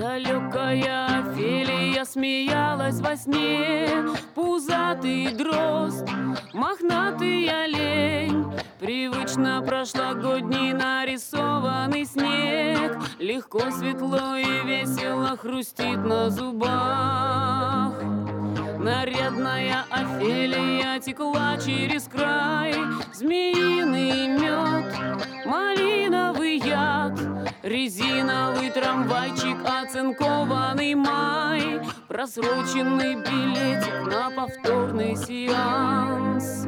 Далекая Офелия смеялась во сне, пузатый дрозд, мохнатый олень. Привычно прошлогодний нарисованный снег легко, светло и весело хрустит на зубах. Нарядная Офелия текла через край, змеиный мед, малиновый яд, резиновый трамвайчик, оцинкованный май, просроченный билетик на повторный сеанс.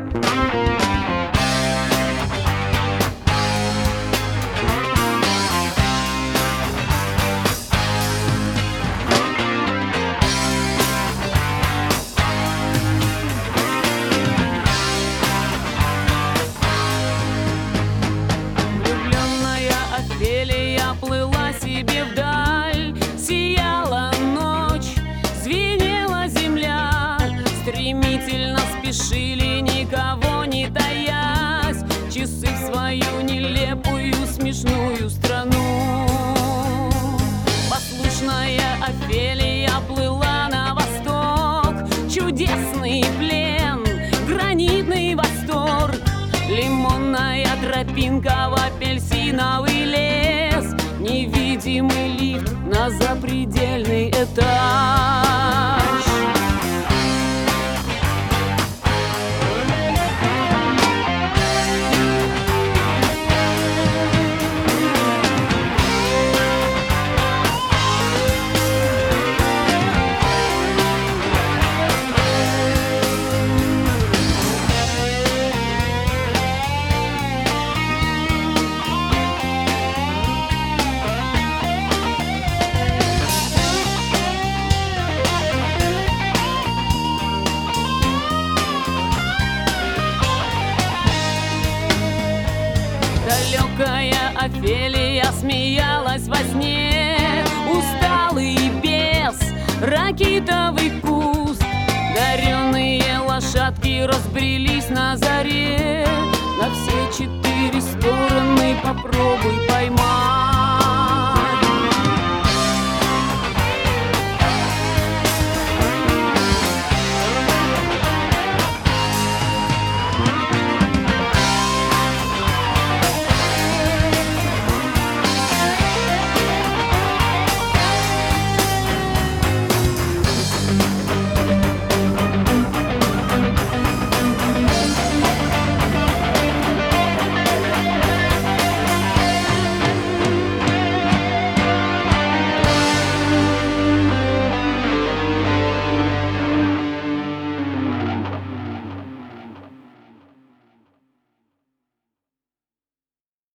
Офелия плыла себе вдаль, сияла ночь, звенела земля. Стремительно спешили, никого не таясь, часы в свою нелепую смешную страну. Послушная Офелия плыла на восток, чудесный плен, гранитный восторг. Лимонная тропинка в апельсиновый лес, невидимый лифт на запредельный этаж. Далекая Офелия смеялась во сне, усталый бес, ракитовый куст. Дареные лошадки разбрелись на заре, на все четыре стороны попробуй